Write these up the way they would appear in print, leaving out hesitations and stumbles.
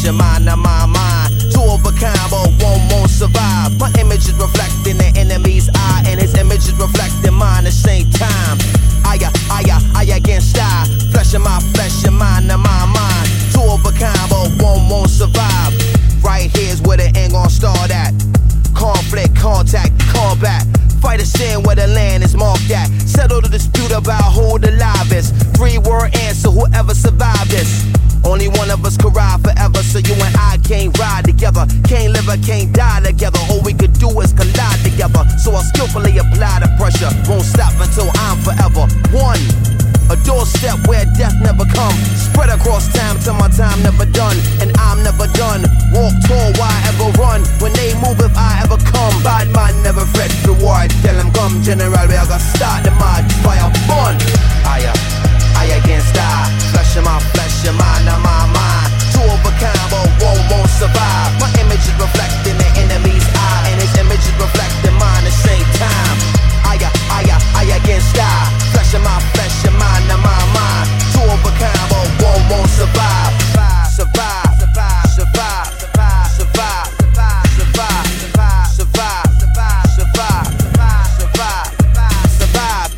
your mind, now my mind. Two of a kind, but one won't survive. My image is reflecting the enemy's eye, and his image is reflecting mine at the same time. I against I. Flesh of my flesh, your mind, now my mind. Two of a kind, but one won't survive. Right here's where the end gon' start at. Conflict, contact, combat. Fight a sin where the land is marked at. Settle the dispute about who the live is. 3-word answer, whoever survived this. Only one of us could ride forever, so you and I can't ride together. Can't live or can't die together. All we could do is collide together. So I'll skillfully apply the pressure. Won't stop until I'm forever one. A doorstep where death never come. Spread across time till my time never done. And I'm never done. Walk tall, why ever run? When they move, if I ever come. Bad man never fret reward. Tell them come, general, we are gonna start the march. Fire fun. I against I. Flesh of my flesh, your mind, now my mind. Two of a kind, but one won't survive. My image is reflecting the enemy's eye, and his image is reflecting mine at the same time. I against I. Flesh of my flesh, your mind, now my mind. Two of a kind, but one won't survive. Survive, survive, survive, survive, survive, survive, survive, survive, survive, survive, survive, survive.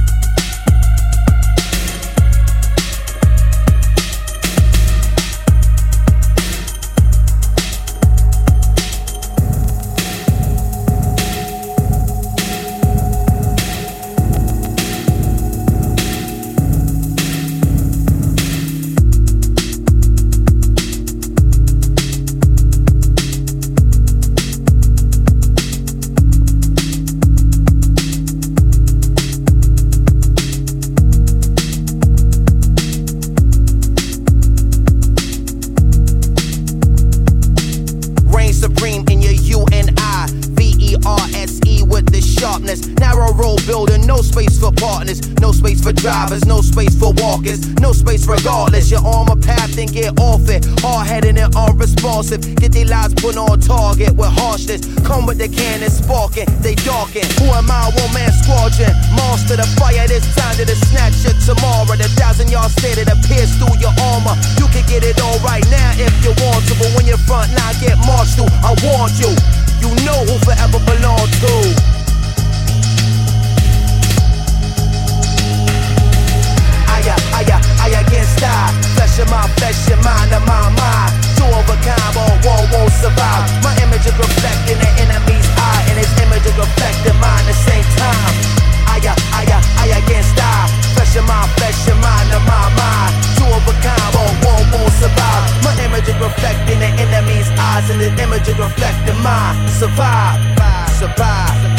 Supreme in your U and I, VERSE with the sharpness. Narrow road building, no space for partners, no space for drivers, no space for walkers, no space regardless. You're on my path and get off it. Hard-headed and unresponsive, get their lives put on target with harshness. Come with the cannon sparking, they darken. Who am I? One man squadron, monster the fire. This time to the snatch it tomorrow. The 1,000-yard stay that appears through your armor. You can get it all right now if you want to, but when your front line get marched through, I warned you. You know who forever belong to. I against I. Flesh of my flesh, your mind, of my mind. Two of a kind, but one won't survive. My image is reflecting the enemy's eye, and his image is reflecting mine at the same time. I against I. Flesh of my flesh, your mind, of my mind. Two of a kind, but one won't survive. My image is reflecting the enemy's eyes, and his image is reflecting mine. Survive, survive.